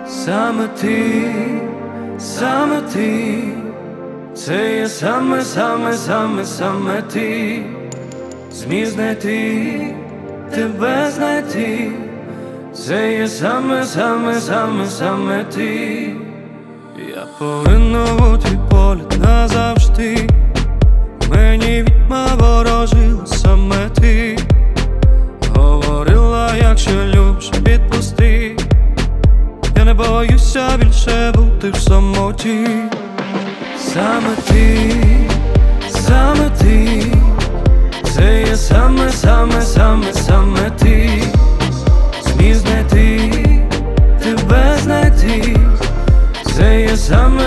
Саме ти, це є саме ти. Зміг знайти, тебе знайти, це є саме ти. Я повинна бути політ назавжди. Мені відьма ворожила саме ти. Говорила, якщо любиш, відпусти. Я не боюся більше бути в самоті. Саме ти, це є саме ти. Зміг знайти, тебе знайти, це є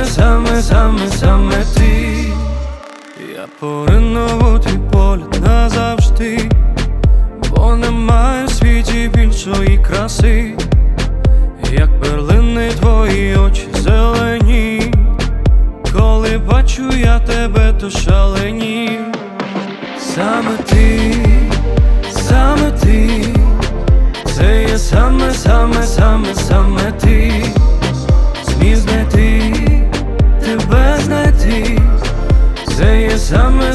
саме ти. Я повинна бути політ назавжди, бо немає в світі більшої краси, як перлини твої очі зелені. Коли бачу я тебе, то шаленію. Саме ти, це є саме ти. Зміг знайти, тебе знайти, це є саме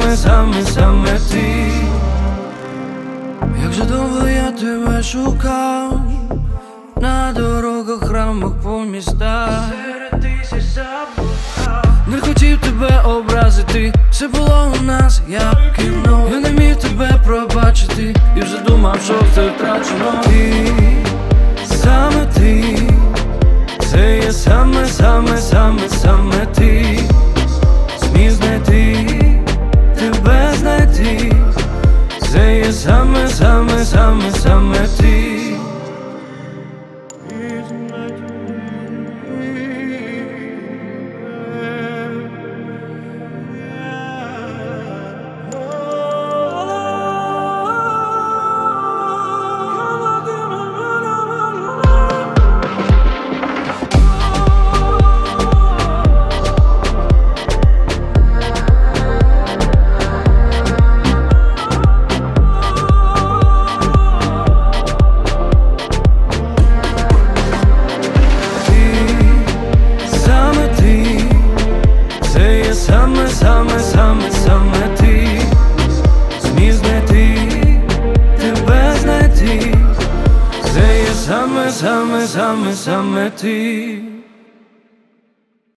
ти. Як же довго я тебе шукав, на дорогах, храмах, по містах, серед тисяч забув. Не хотів тебе образити, все було у нас як кіно. Я не міг тебе пробачити і вже думав, що все втрачено. Саме ти, це є саме ти. Зміг знайти, тебе знайти, це є саме ти. Саме ти. Зміг знайти, тебе знайти, це є саме ти.